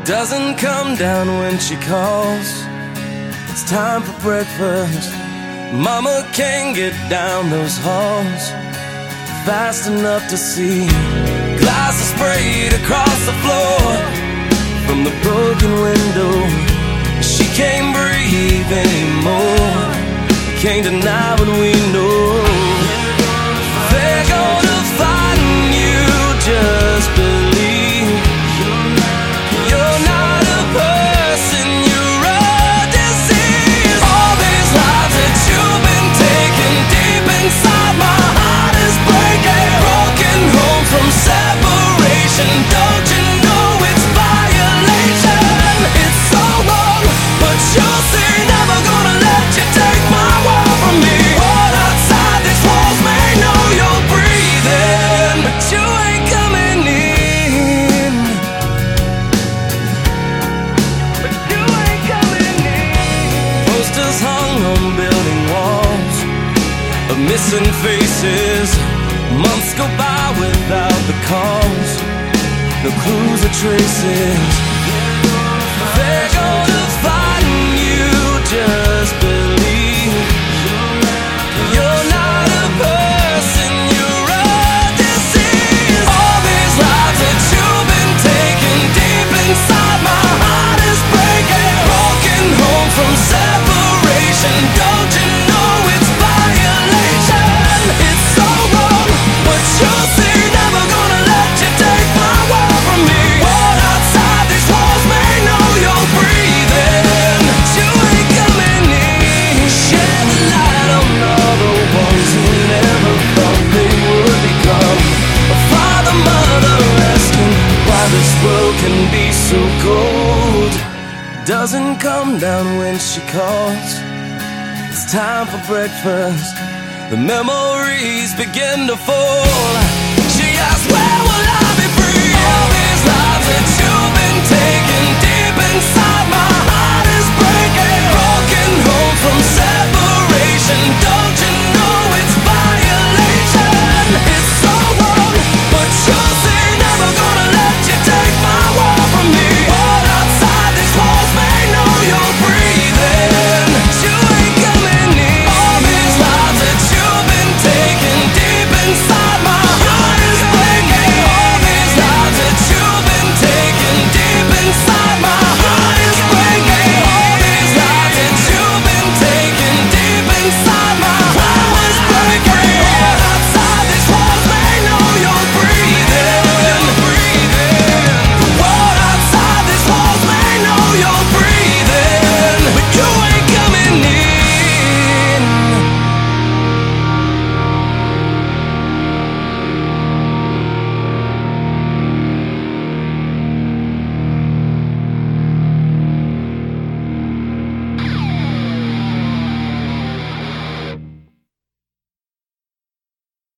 Doesn't come down when she calls. It's time for breakfast. Mama can't get down those halls fast enough to see. Glasses sprayed across the floor from the broken window. She can't breathe anymore. Can't deny what we know. They're gonna find you, just believe. You're not a person, you're a disease. All these lives that you've been taking, deep inside my heart is breaking. Broken home from separation, don't you know it's violation? It's so wrong, but you'll see, never gonna let you take my world from me. What outside these walls may know you're breathing, but you ain't coming in. But you ain't coming in. Posters hung on building walls of missing faces. Months go by without the calls, no clues or traces. They're gonna find you, just believe. You're not a person, you're a disease. All these lives that you've been taking, deep inside my heart is breaking. Broken home from separation, don't you know it's violation? It's so wrong, but you'll see, never gonna let you take my world from me. What outside these walls may know you're breathing, but you ain't coming in. Shed the light on all the ones who never thought they would become a father, mother, asking why this world can be so cold. Doesn't come down when she calls. It's time for breakfast. The memories begin to fall. She asks, where will I be